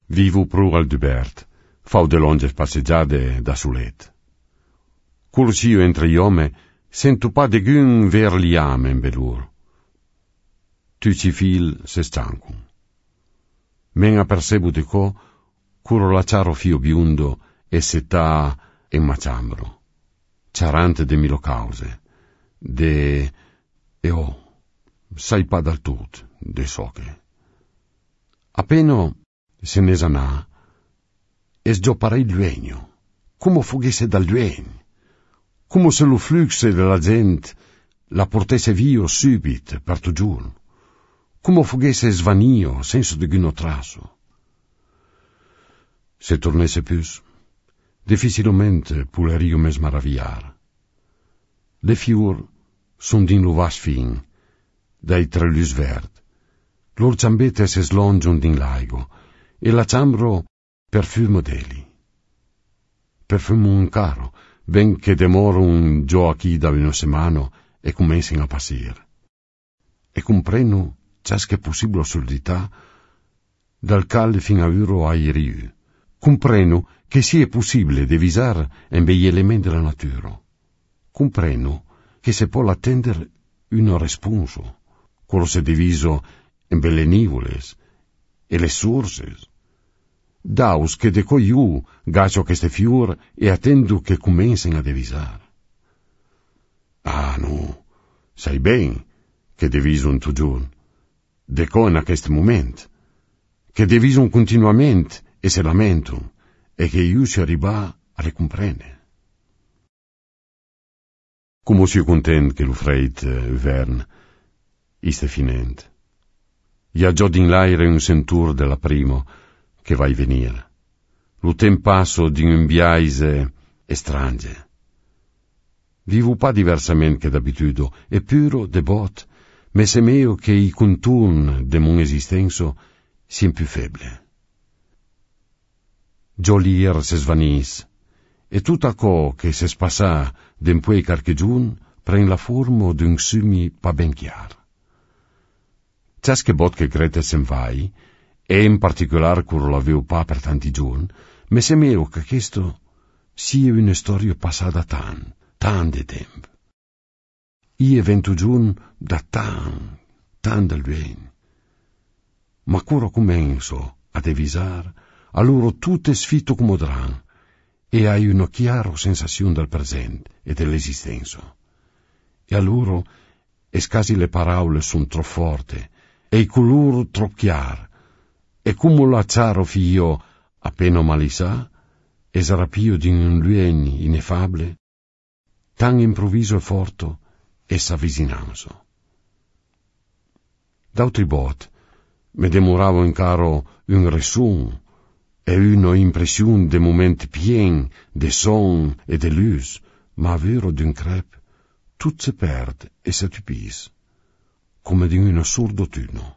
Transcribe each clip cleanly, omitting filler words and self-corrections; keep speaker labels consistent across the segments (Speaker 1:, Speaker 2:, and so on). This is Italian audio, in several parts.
Speaker 1: Vivo pro al Dubert, fau de longe passeggiade da sulet. Curcio entre iome, sento pa de gun ver liame in belur. Tu ci fil se stanco. Men apercebu de co, curo la ciaro fio biondo e setà e maciambro. Ciarante de milo cause, sai pa dal tut, de soche. Appena se ne sanà, es gio parei duegno, come fughesse dal duegno, come se lo fluxe della gente la portesse via subito per tu giorno, come fughesse svanio senza di guno traso. Se tornesse pius, difficilmente pulerio me smaraviar. Le fior son din lo vas fin, dai trelus verd, lor ciambette se slongion din laigo, e la ciambro perfumo deli. Perfumo un caro, ben che demoro un gio a chi da una semana e comencin a passir. E compreno ciasche possibile assurdità, dal calle fin a euro ai riu. Compreno che sia possibile devisar en begli elementi della natura. Compreno che se può attendere un responso, quello se diviso in belle nivoles e le sources. Daus che de coiu gacio queste fior e attendo che comencen a devisar. Ah, no, sai ben che deviso un tu giorno, de co in aquest moment, che deviso continuamente e se lamento, e che io si arriva a le comprene. Come si content che lo freit vern, iste finent. Ja già din l'aire un sentur della primo, che vai venire. Lo tempasso di un biaise estrange. Vivo pa diversamente che d'abitudo, e puro de bot, me semeo che i conturn de mon esistenso sien più feble. Giolier se svanis, e tutta co che se spassa d'empuei carchegiun pren la forma d'un sumi pa ben chiar. Ciasche bot che grete sen vai, e in particolare curo l'aveo pa per tanti giorni, me semeo che questo sia una storia passata tan de tempo. Ie 20 giorni da tan del ben. Ma curo comenzo a devisar, allora tutte sfitto come dran, e hai una chiara sensazione del presente e dell'esistenza. E allora, escasi le parole son troppo forti, e il colore troppo chiaro, e come l'acciaro fio appena malisa, e sarà pio di un luogno ineffabile, tan improvviso e forte, e s'avvicinanza. D'altri bot, me demoravo in caro un resun, e una impressione de momenti pien, de son e de luz, ma vero d'un crep, tut se perde e s'atupis, come di un assurdo tuno.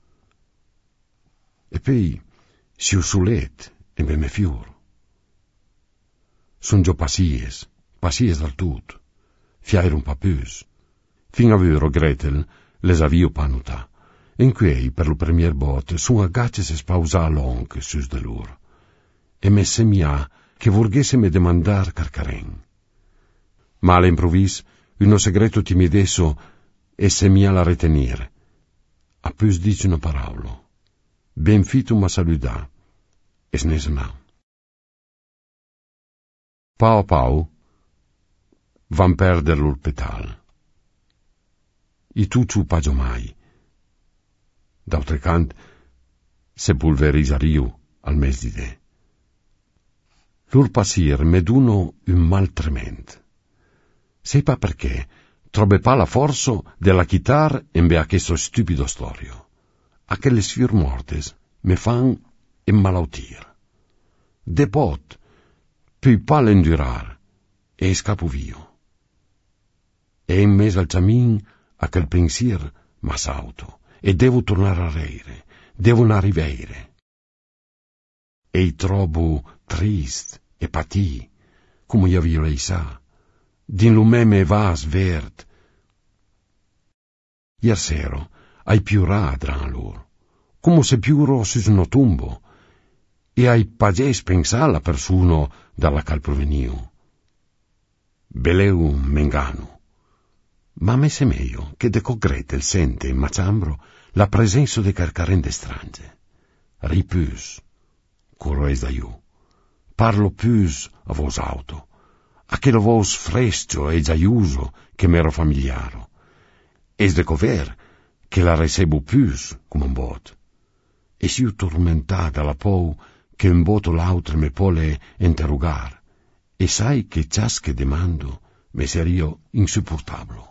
Speaker 1: E poi, si usulet, e me fior. Son già passies dal tutto, fiair un papus. Fin a vero Gretel les avio panuta, in quei per lo premier bot son agacce se spausa lonc sus de lor, e me semia che vorghesse me demandar carcaren. Ma all'improvvis, uno segreto timidesso e semia la retenere. A pus dice una parola. Ben fito ma saluda, e snesna. Pau pau, van perder l'urpetal. I tu ciupagio mai. D'altre cant, se pulverisario al mes d'idee. L'ur passir meduno un mal trement. Sei pa perché, trobe pa la forza della chitar in be a questo stupido storio. A che le sfir mortes me fan emmalautir. De pot, pui pa l'endurar, e scappo vio. E in mezzo al camin a quel pensier m'assauto, e devo tornare a reire, devo arrivare. E trovo trist e pati, come io vi lei sa, din lo meme vas verd. Ier sera ai più radran lor, come se più rossi una tumbo, e ai pagès pensar la persona dalla cal proveniu. Beleu m'engano, ma me se meglio che de Gretel sente in Macciambro la presenza de carcarende strange. Ripus, corroes da io, parlo pus a vos auto, a che lo vos frescio e giaiuso che m'ero familiaro, es de cover che la recebo pus come un bot, e siu tormentata la pou che un boto l'altre me pole interrogar, e sai che ciasche demando me serio insupportablo.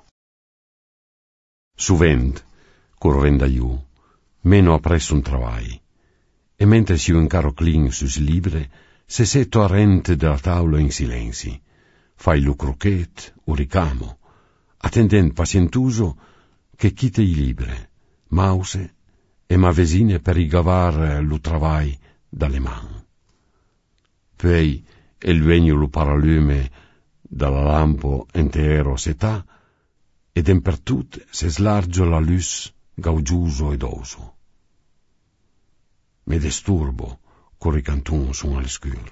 Speaker 1: Suvent, correnda io, meno appresso un travai, e mentre siu incaro clin sus libre, se setto a rente della tavola in silenzi, fai lo croquet o ricamo, attendent pazientuso che chite i libre, mause e ma vesine per rigavar lo travai dalle man. Poi il vegno lo paralume dalla lampo intero setà, ed impertut se slargio la luz gaugiuso ed oso. Me disturbo corri cantun son all'escur.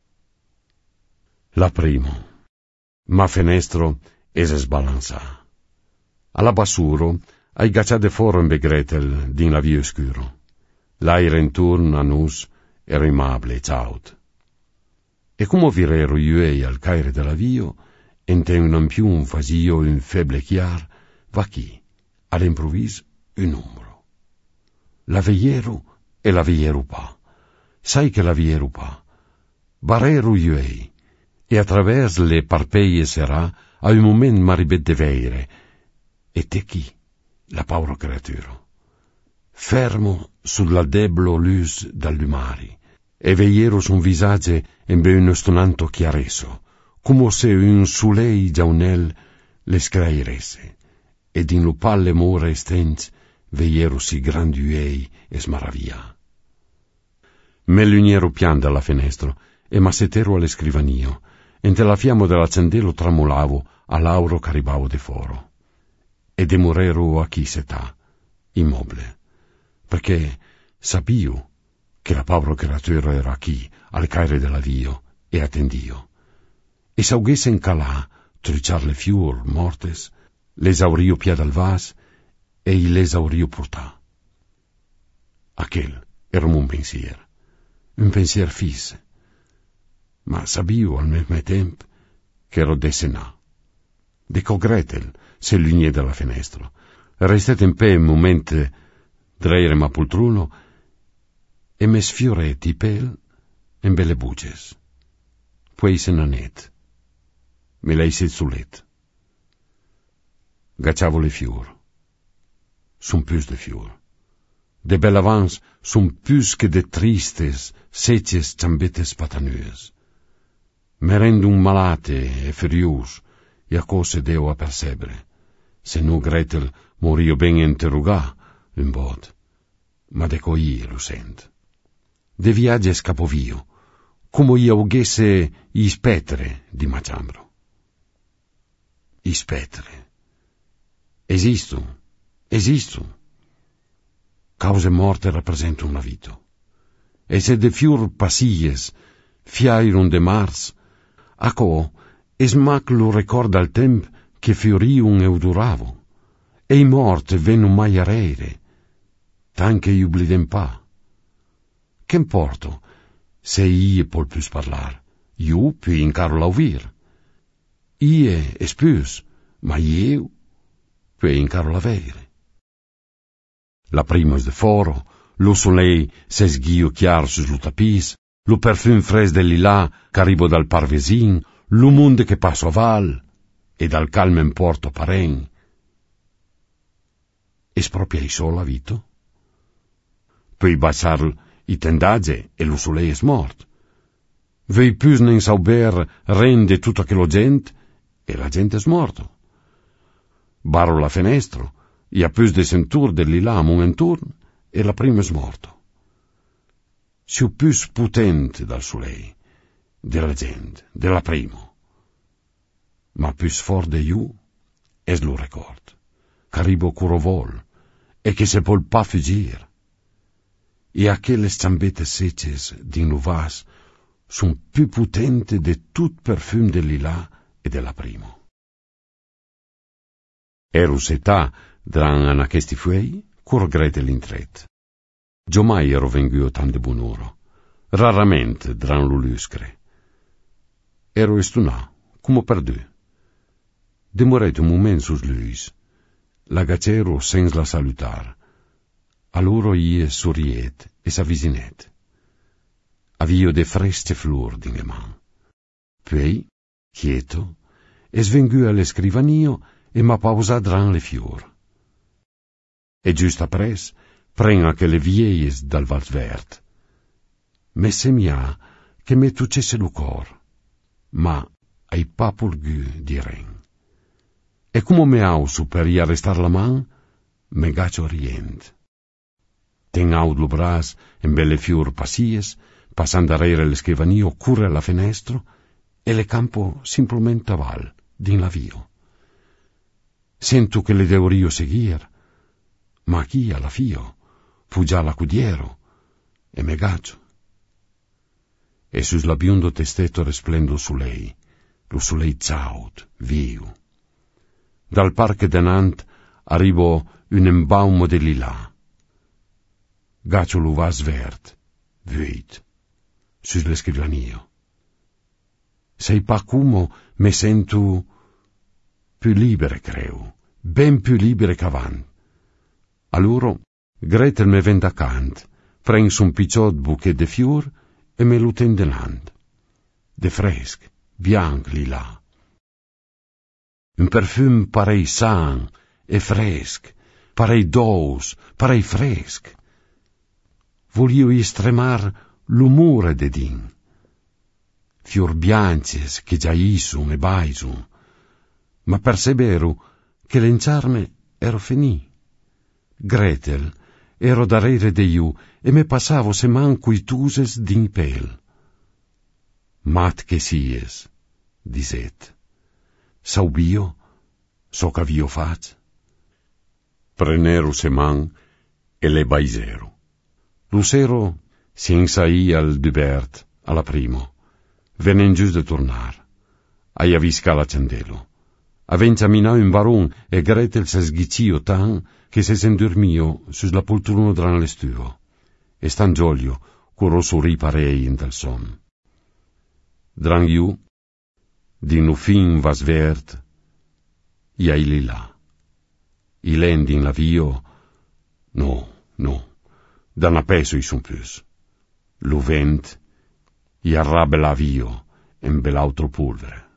Speaker 1: La primo, ma fenestro es sbalanza. Alla bassuro ai gacciate foro in Gretel din la via oscuro. L'aire intorno a nus era imable e ciaut. E come virero iuei al caire della via, ente un più un fasio un feble chiar, va chi, all'improvviso, un numero. La veiero e la veiero pa. Sai che la veiero pa. Barero iuei, e attraverso le parpeie sarà a un moment maribet de veire, e te chi, la paura creatura. Fermo sulla deblo luz dall'umari, e veiero su un visage in uno stonanto chiareso, come se un soleil giaunel le scrairesse, ed in lo palle more stens veiero si grandi uei e smaravia. Me l'uniero pian dalla finestra e massetero alle scrivanio, ente la fiamma dell'accendelo tramolavo all'auro caribao de foro. E demorero a chi setà, immobile, perché sapio che la povera creatura era chi, al caire della vio, e attendio. E s'aughesse in calà, truciar le fior mortes, l'esaurio piad al vas, e l'esaurio portà. Aquel era un pensier fisse, ma sabio al mesmo tempo che ero desenà. Deco Gretel se l'unie dalla finestra, restet in pe un momento dreire ma poltruno, e me sfioretti pel in belle buces. Poi se nanet, me lei set sulet. Gacciavo le fior. Son pus de fior. De bellavans son pus che de tristes, secies ciambetes patanues. Me rendun malate e furios, e a cose deo a percebre. Se no Gretel morio ben interrogà un bot, ma deco io lo sent. De viagge scapovio, come io aughesse i spetre di Macciambro. I spetre. Esistono. Cause morte rappresentano una vita. E se de fior passies fiairon de mars, acco es mac lo ricorda al temp che fioriun e duravo, e i morte venno mai a reire, tanche io bliden pa. Che importo se io pol più parlar, io più incaro l'auvir. Ie es pius, ma io più incaro l'avere. La prima es de foro, lo soleil s'esghio chiar sus lo tapis, lo parfum fres del lilà qu'arribo dal parvesin, lo monde che passo a val, e dal calme in porto paren. Es propria i sola vito? Poi baciar i tendage e lo soleil es mort. Vei pus nen sauber rende tutto che lo gent, e la gente es morto. Baro la fenestro, i a pus de sentur del lilà mon enturn, e la prima es morto. Siu pus potente dal soleil, della gente, della primo. Ma pus for de iu, es lo record, c'arribo curovol, e che se pol pa fugir. e aquelles zambettes seches din lo vas son più potente de tut perfum del lilà e della primo. Ero setà dran an aquesti fuei, cur Gretel intret. Giomai ero venguo tam de bunuro, rarament dran lo luscre. Ero estunà, come perdu. Demoret un moment sus luis, l'agacero sens la salutar. Allora ie sorriet e s'avvisinet. Avio de fresche flor din le man. Poi, quieto, es vengu alle scrivanio e m'ha pausa dran le fior. E giusto apres, prenga che le vieies dal Valsvert. Me semia che me tucesse lo cor, ma ai pa purgu di ren. E come me ausu per i arrestar la man, me gacio rient. Ten aud lo bras en belle fior passies, passando arrere le scrivanio, curre alla fenestro, e le campo simplemente a val, din la vio. Sento che le deorio seguir, ma chi alla fio, fu già l'accudiero, e me gacio. E sus la biondo testetto resplendo su lei, lo solei zaud, viu. Dal parche denant arrivo un embaumo de lilà. Gacio lo vas vert, vuit, sus le scrivanio. Sei pa como me sento più libere, creu, ben più libere qu'avant. Allora Gretel me vend acant, prens un picciot bouquet de fior e me lo ten denant. De fresc, bianc lilà. Un perfum parei sang e fresc, parei dous, parei fresc. Volio estremar l'umore de din. Fior biances che già isun e baisun, ma persevero che l'enciarme ero finì. Gretel ero darrere de iu e me passavo seman cuituses din pel. Mat che sies, diset. Saubio, so c'avio fac. Prenero seman e le baisero. Lucero senza i al dubert, alla primo. Venen gius de tornar. Aia visca la candelo. Avvenciamina un baron e Gretel se sghicio tan che se s'endormio sus la poltrona dran l'estuo. E stan giolio, curo sorri parei in del son. Dran iu, din lo fin vas vert, ia i lilà. I lendin la vio, no, da na peso i sun plus. Lo vent, i arrabe la vio, en bell'altro polvere.